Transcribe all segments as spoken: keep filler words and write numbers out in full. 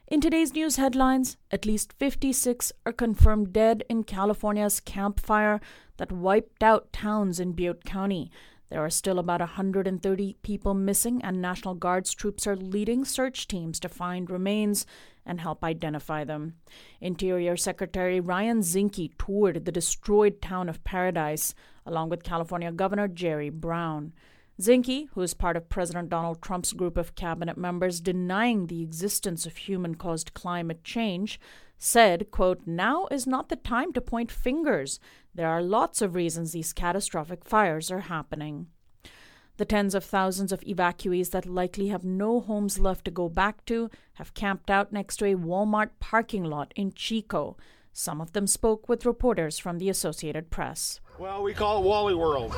In today's news headlines, at least fifty-six are confirmed dead in California's Camp Fire that wiped out towns in Butte County. There are still about one hundred thirty people missing, and National Guard's troops are leading search teams to find remains and help identify them. Interior Secretary Ryan Zinke toured the destroyed town of Paradise, along with California Governor Jerry Brown. Zinke, who is part of President Donald Trump's group of cabinet members denying the existence of human-caused climate change, said, quote, "Now is not the time to point fingers. There are lots of reasons these catastrophic fires are happening." The tens of thousands of evacuees that likely have no homes left to go back to have camped out next to a Walmart parking lot in Chico. Some of them spoke with reporters from the Associated Press. Well, we call it Wally World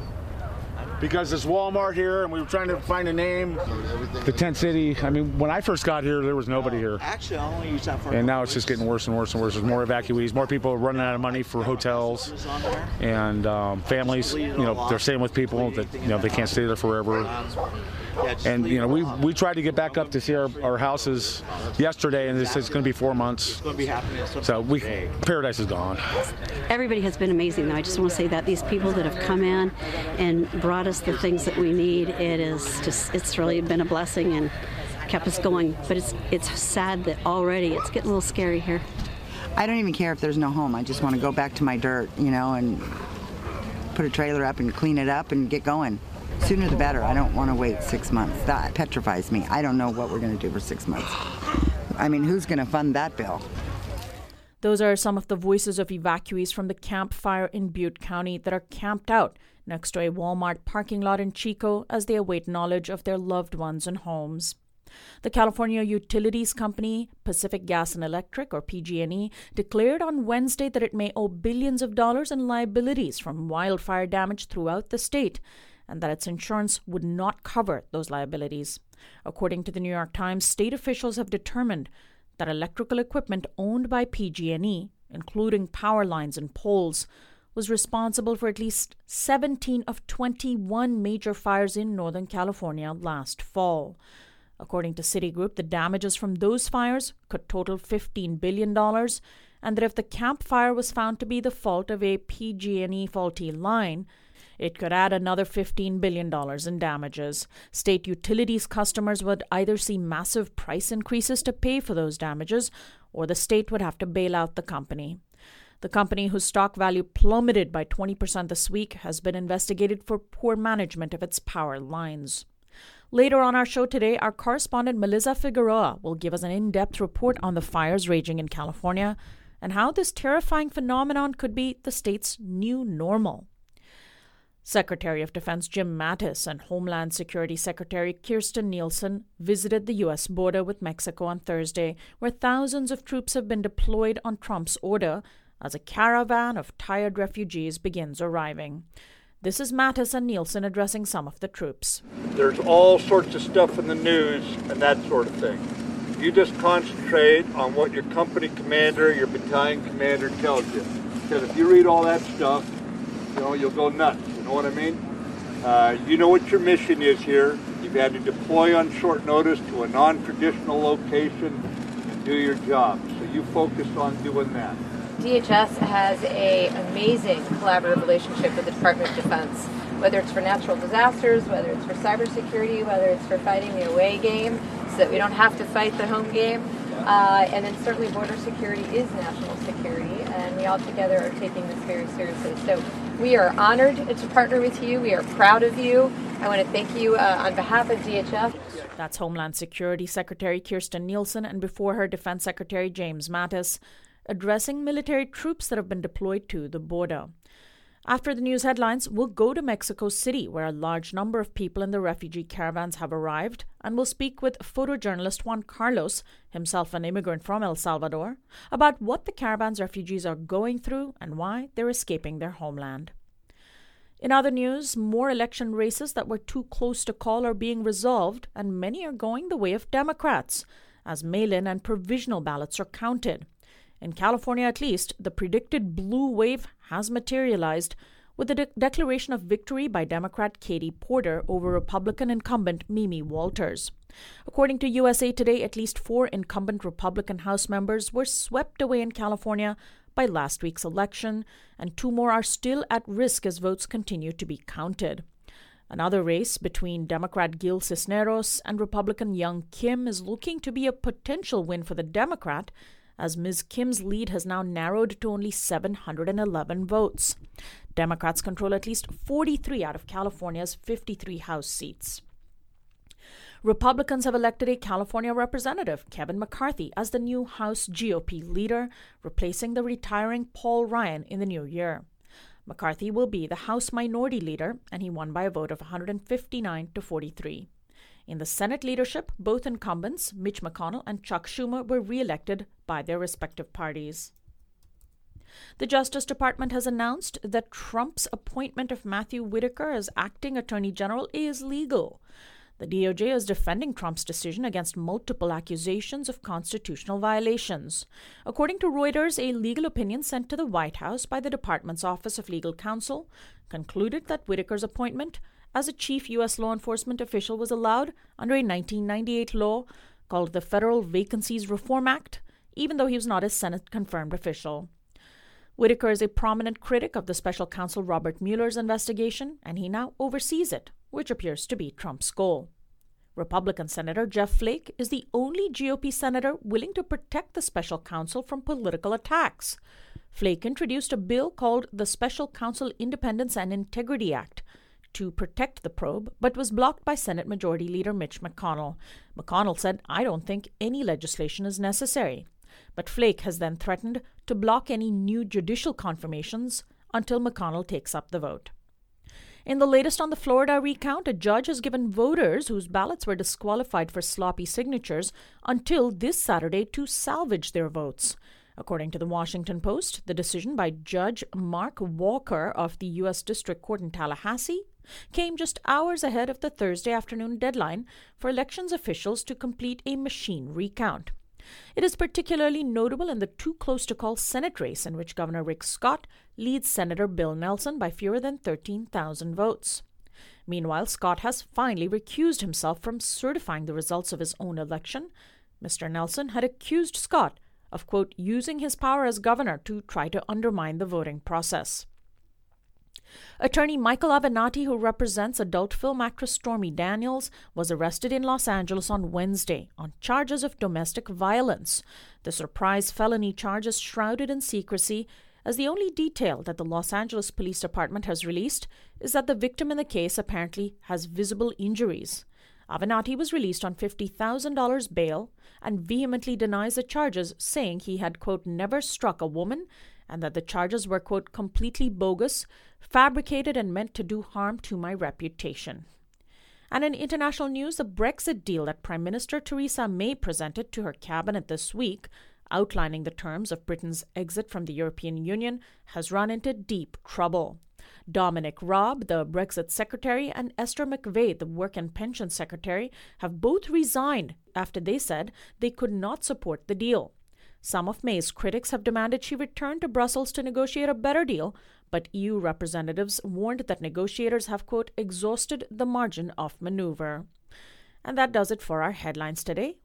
because it's Walmart here, and we were trying to find a name. The tent city, I mean, when I first got here, there was nobody here. Actually, I only use that for... And now it's just getting worse and worse and worse. There's more evacuees, more people running out of money for hotels, and um, families, you know, they're staying with people that, you know, they can't stay there forever. And, you know, we we tried to get back up to see our, our houses yesterday, and it's, it's going to be four months. So we Paradise is gone. Everybody has been amazing, though. I just want to say that these people that have come in and brought us the things that we need, it is just, it's really been a blessing and kept us going. But it's it's sad that already it's getting a little scary here. I don't even care if there's no home. I just want to go back to my dirt, you know, and put a trailer up and clean it up and get going. Sooner the better. I don't want to wait six months. That petrifies me. I don't know what we're going to do for six months. I mean, who's going to fund that bill? Those are some of the voices of evacuees from the Camp Fire in Butte County that are camped out next to a Walmart parking lot in Chico as they await knowledge of their loved ones and homes. The California Utilities Company, Pacific Gas and Electric, or P G and E, declared on Wednesday that it may owe billions of dollars in liabilities from wildfire damage throughout the state, and that its insurance would not cover those liabilities. According to the New York Times, state officials have determined that electrical equipment owned by P G and E, including power lines and poles, was responsible for at least seventeen of twenty-one major fires in Northern California last fall. According to Citigroup, the damages from those fires could total fifteen billion dollars, and that if the Camp Fire was found to be the fault of a P G and E faulty line, it could add another fifteen billion dollars in damages. State utilities customers would either see massive price increases to pay for those damages, or the state would have to bail out the company. The company, whose stock value plummeted by twenty percent this week, has been investigated for poor management of its power lines. Later on our show today, our correspondent Melissa Figueroa will give us an in-depth report on the fires raging in California and how this terrifying phenomenon could be the state's new normal. Secretary of Defense Jim Mattis and Homeland Security Secretary Kirstjen Nielsen visited the U S border with Mexico on Thursday, where thousands of troops have been deployed on Trump's order as a caravan of tired refugees begins arriving. This is Mattis and Nielsen addressing some of the troops. There's all sorts of stuff in the news and that sort of thing. You just concentrate on what your company commander, your battalion commander tells you. Because if you read all that stuff, you know, you'll go nuts. You know what I mean? Uh, you know what your mission is here. You've had to deploy on short notice to a non-traditional location and do your job. So you focus on doing that. D H S has an amazing collaborative relationship with the Department of Defense, whether it's for natural disasters, whether it's for cybersecurity, whether it's for fighting the away game so that we don't have to fight the home game. Uh, and then certainly border security is national security, and we all together are taking this very seriously. So we are honored to partner with you. We are proud of you. I want to thank you uh, on behalf of D H S. That's Homeland Security Secretary Kirstjen Nielsen, and before her, Defense Secretary James Mattis, addressing military troops that have been deployed to the border. After the news headlines, we'll go to Mexico City, where a large number of people in the refugee caravans have arrived, and we'll speak with photojournalist Juan Carlos, himself an immigrant from El Salvador, about what the caravan's refugees are going through and why they're escaping their homeland. In other news, more election races that were too close to call are being resolved, and many are going the way of Democrats, as mail-in and provisional ballots are counted. In California, at least, the predicted blue wave has materialized, with the de- declaration of victory by Democrat Katie Porter over Republican incumbent Mimi Walters. According to U S A Today, at least four incumbent Republican House members were swept away in California by last week's election, and two more are still at risk as votes continue to be counted. Another race between Democrat Gil Cisneros and Republican Young Kim is looking to be a potential win for the Democrat, as Miz Kim's lead has now narrowed to only seven hundred eleven votes. Democrats control at least forty-three out of California's fifty-three House seats. Republicans have elected a California representative, Kevin McCarthy, as the new House G O P leader, replacing the retiring Paul Ryan in the new year. McCarthy will be the House Minority Leader, and he won by a vote of one hundred fifty-nine to forty-three. In the Senate leadership, both incumbents, Mitch McConnell and Chuck Schumer, were re-elected by their respective parties. The Justice Department has announced that Trump's appointment of Matthew Whitaker as acting Attorney General is legal. The D O J is defending Trump's decision against multiple accusations of constitutional violations. According to Reuters, a legal opinion sent to the White House by the department's Office of Legal Counsel concluded that Whitaker's appointment as a chief U S law enforcement official was allowed under a nineteen ninety-eight law called the Federal Vacancies Reform Act, even though he was not a Senate-confirmed official. Whitaker is a prominent critic of the special counsel Robert Mueller's investigation, and he now oversees it, which appears to be Trump's goal. Republican Senator Jeff Flake is the only G O P senator willing to protect the special counsel from political attacks. Flake introduced a bill called the Special Counsel Independence and Integrity Act to protect the probe, but was blocked by Senate Majority Leader Mitch McConnell. McConnell said, "I don't think any legislation is necessary." But Flake has then threatened to block any new judicial confirmations until McConnell takes up the vote. In the latest on the Florida recount, a judge has given voters whose ballots were disqualified for sloppy signatures until this Saturday to salvage their votes. According to the Washington Post, the decision by Judge Mark Walker of the U S District Court in Tallahassee came just hours ahead of the Thursday afternoon deadline for elections officials to complete a machine recount. It is particularly notable in the too-close-to-call Senate race in which Governor Rick Scott leads Senator Bill Nelson by fewer than thirteen thousand votes. Meanwhile, Scott has finally recused himself from certifying the results of his own election. Mister Nelson had accused Scott of, quote, using his power as governor to try to undermine the voting process. Attorney Michael Avenatti, who represents adult film actress Stormy Daniels, was arrested in Los Angeles on Wednesday on charges of domestic violence. The surprise felony charge is shrouded in secrecy, as the only detail that the Los Angeles Police Department has released is that the victim in the case apparently has visible injuries. Avenatti was released on fifty thousand dollars bail and vehemently denies the charges, saying he had, quote, never struck a woman and that the charges were, quote, completely bogus, fabricated and meant to do harm to my reputation. And in international news, the Brexit deal that Prime Minister Theresa May presented to her cabinet this week, outlining the terms of Britain's exit from the European Union, has run into deep trouble. Dominic Raab, the Brexit Secretary, and Esther McVey, the Work and Pension Secretary, have both resigned after they said they could not support the deal. Some of May's critics have demanded she return to Brussels to negotiate a better deal, but E U representatives warned that negotiators have, quote, exhausted the margin of maneuver. And that does it for our headlines today.